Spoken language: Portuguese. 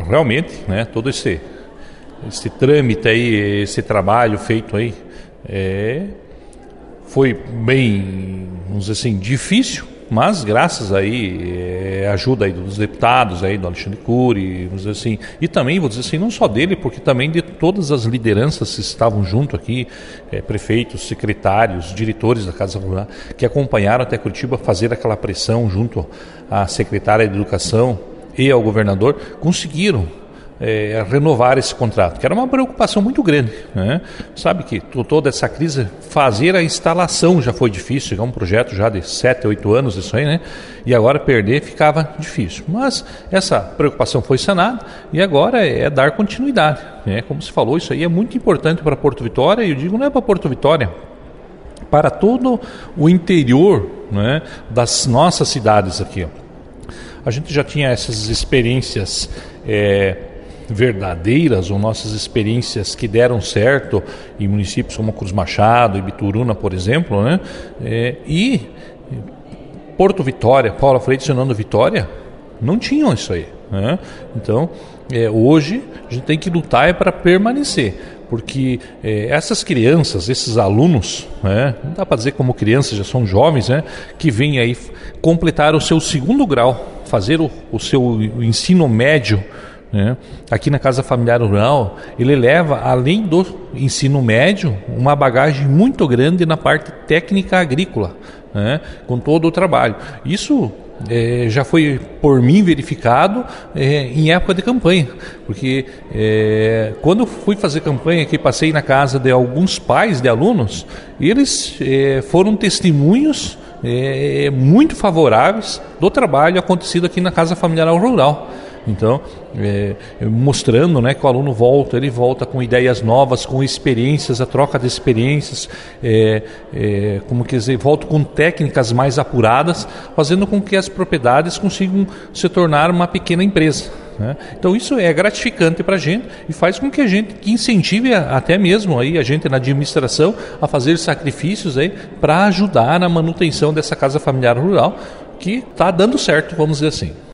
realmente, né, todo esse trâmite aí, esse trabalho feito aí, foi bem, vamos dizer assim, difícil, mas graças aí à ajuda aí dos deputados aí, do Alexandre Cury, vamos dizer assim, e também, vou dizer assim, não só dele, porque também de todas as lideranças que estavam junto aqui, prefeitos, secretários, diretores da Casa Rural, que acompanharam até Curitiba fazer aquela pressão junto à secretária de Educação e ao governador, conseguiram renovar esse contrato, que era uma preocupação muito grande, né? Sabe que toda essa crise, fazer a instalação já foi difícil, é um projeto já de 7, 8 anos isso aí, né? E agora perder ficava difícil, mas essa preocupação foi sanada e agora é dar continuidade, né? Como se falou, isso aí é muito importante para Porto Vitória, e eu digo não é para Porto Vitória, para todo o interior, né, das nossas cidades aqui, ó. A gente já tinha essas experiências verdadeiras, ou nossas experiências que deram certo em municípios como Cruz Machado e Bituruna, por exemplo, né? E Porto Vitória, Paula Freire e Fernando Vitória não tinham isso aí, né? Então, hoje a gente tem que lutar para permanecer, porque essas crianças, esses alunos, né, não dá para dizer como crianças, já são jovens, né, que vêm aí completar o seu segundo grau, fazer o seu ensino médio, né? Aqui na Casa Familiar Rural, ele leva, além do ensino médio, uma bagagem muito grande na parte técnica agrícola, né? Com todo o trabalho. Isso já foi por mim verificado em época de campanha, porque quando eu fui fazer campanha aqui, passei na casa de alguns pais de alunos, e eles foram testemunhos muito favoráveis do trabalho acontecido aqui na Casa Familiar Rural. Então, mostrando, né, que o aluno ele volta com ideias novas, com experiências, a troca de experiências, como quer dizer, volta com técnicas mais apuradas, fazendo com que as propriedades consigam se tornar uma pequena empresa, né? Então isso é gratificante para a gente e faz com que a gente incentive até mesmo aí a gente na administração a fazer sacrifícios aí para ajudar na manutenção dessa Casa Familiar Rural, que está dando certo, vamos dizer assim.